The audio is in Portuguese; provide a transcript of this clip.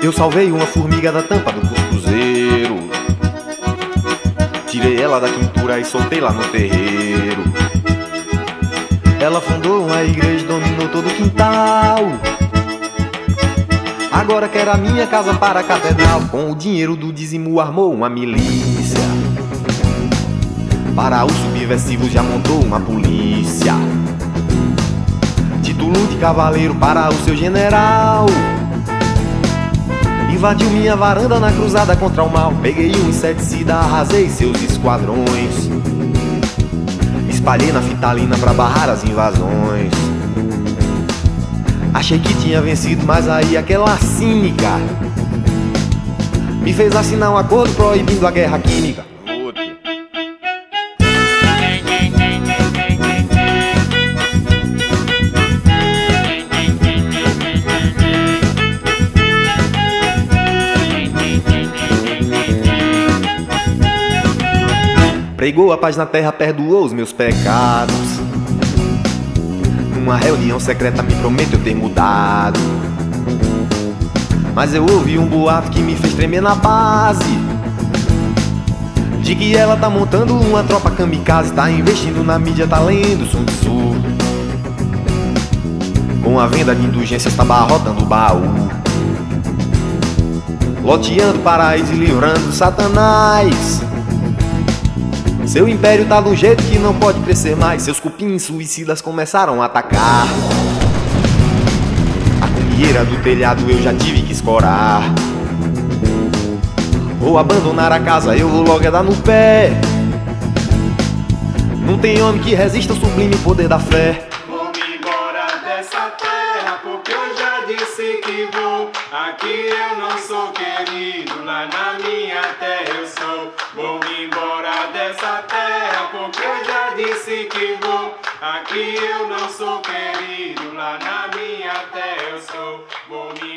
Eu salvei uma formiga da tampa do cuscuzeiro, tirei ela da quintura e soltei lá no terreiro. Ela fundou uma igreja e dominou todo o quintal. Agora quer a minha casa para a catedral. Com o dinheiro do dízimo armou uma milícia. Para os subversivos já montou uma polícia. Título de cavaleiro para o seu general. Invadiu minha varanda na cruzada contra o mal. Peguei um inseticida, arrasei seus esquadrões. Espalhei naftalina pra barrar as invasões. Achei que tinha vencido, mas aí aquela cínica me fez assinar um acordo proibindo a guerra química. Pregou a paz na terra, perdoou os meus pecados. Numa reunião secreta me prometeu ter mudado. Mas eu ouvi um boato que me fez tremer na base, de que ela tá montando uma tropa kamikaze. Tá investindo na mídia, tá lendo Sun Tzu. Com a venda de indulgências tá barrotando o baú, loteando paraíso e livrando Satanás. Seu império tá do jeito que não pode crescer mais. Seus cupins suicidas começaram a atacar. A cumieira do telhado eu já tive que escorar. Vou abandonar a casa, eu vou logo é dar no pé. Não tem homem que resista ao sublime poder da fé. Vou-me embora dessa terra, porque eu já disse que vou. Aqui eu não sou querido, lá na minha terra eu sou. Vou-me embora dessa terra, porque eu já disse que vou. Aqui eu não sou querido, lá na minha terra eu sou. Vou-me